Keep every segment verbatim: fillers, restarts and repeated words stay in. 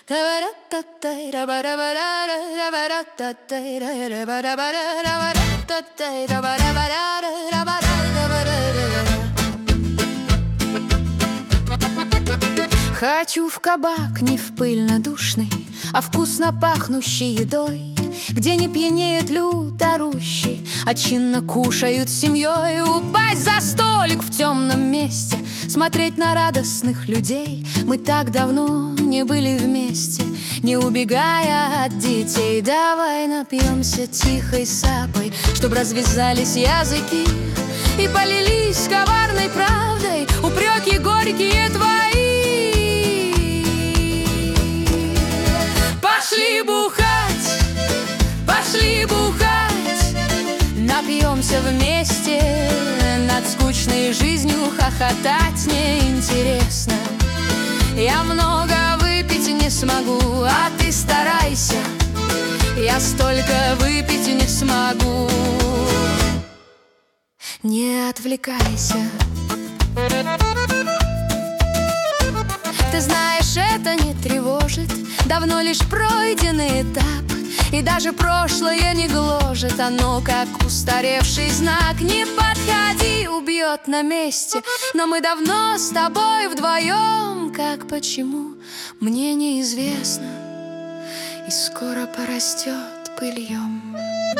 Хочу в кабак не в пыльно-душный, а вкусно пахнущий едой, где не пьянеют люд орущий, а чинно кушают с семьей. Упасть за столик в темном месте, смотреть на радостных людей. Мы так давно не были вместе, не убегая от детей. Давай напьемся тихой сапой, чтоб развязались языки и полились коварной правдой упреки горькие твои. Пошли бухать, пошли бухать, напьемся вместе, над скучной жизнью хохотать неинтересно. Я много выпить не смогу, а ты старайся, я столько выпить не смогу. Не отвлекайся. Ты знаешь, это не тревожит, давно лишь пройденный этап, и даже прошлое не гложет. Оно как устаревший знак. Не подходи, убьет на месте, но мы давно с тобой вдвоем. Как, почему, мне неизвестно, и скоро порастет пыльем.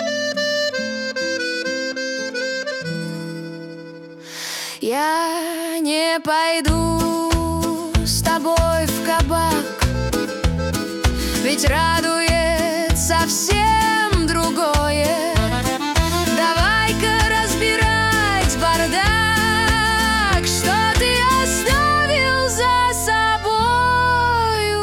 Я не пойду с тобой в кабак, ведь радует совсем другое. Давай-ка разбирать бардак, что ты оставил за собою.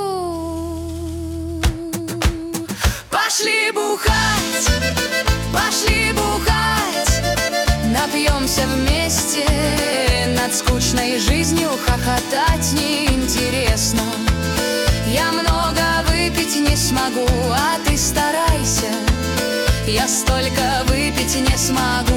Пошли бухать, пошли бухать, напьемся вместе, над скучной жизнью хохотать неинтересно. Я много выпить не смогу, а ты старайся, я столько выпить не смогу.